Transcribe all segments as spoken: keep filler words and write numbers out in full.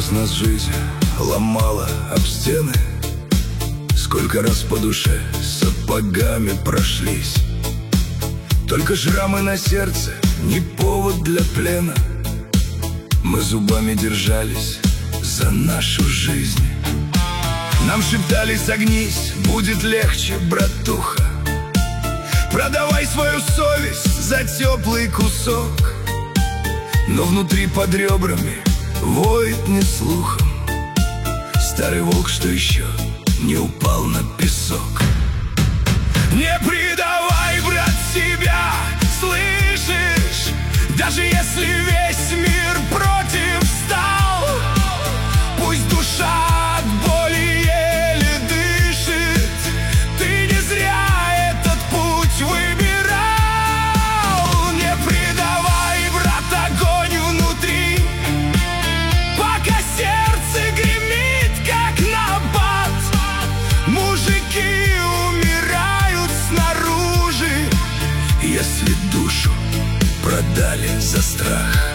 раз нас жизнь ломала об стены, сколько раз по душе сапогами прошлись. Только шрамы на сердце не повод для плена. Мы зубами держались за нашу жизнь. Нам шептали: согнись, будет легче, братуха. Продавай свою совесть за теплый кусок. Но внутри под ребрами воет не слухом старый волк, что еще не упал на песок. Не предавай, брат, себя, слышишь? Даже если весь мир против стал, пусть душа от боли еле дышит, ты не зря этот путь выбирал. Не предавай, брат, огонь внутри, пока сердце гремит, как набат. Мужики умирают снаружи, если душу продали за страх.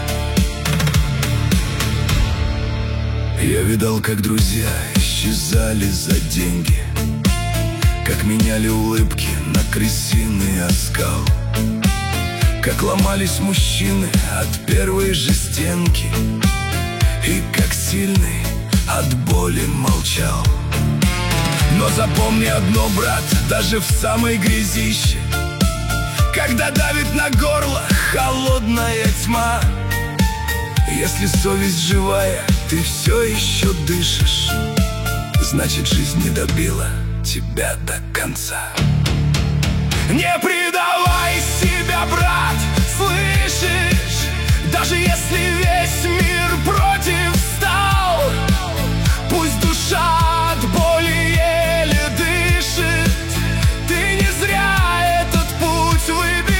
Я видал, как друзья исчезали за деньги, как меняли улыбки на крысиный оскал, как ломались мужчины от первой же стенки, и как сильный от боли молчал. Но запомни одно, брат, даже в самой грязище, когда давит на горло холодная тьма, если совесть живая, ты все еще дышишь, значит, жизнь не добила тебя до конца. Не предавай себя, брат, слышишь? Даже если весь мир против стал, пусть душа от боли еле дышит, ты не зря этот путь выбирал.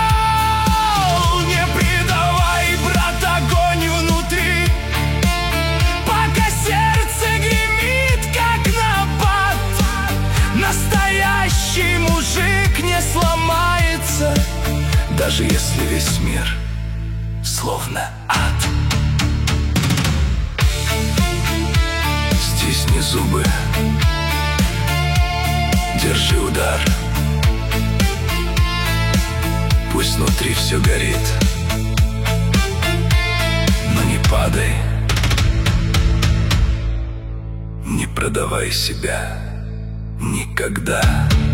Не предавай, брат, огонь внутри, пока сердце гремит, как набат. Настоящий мужик не сломается, даже если весь мир словно ад. Стисни зубы, держи удар, пусть внутри все горит, но не падай, не продавай себя никогда.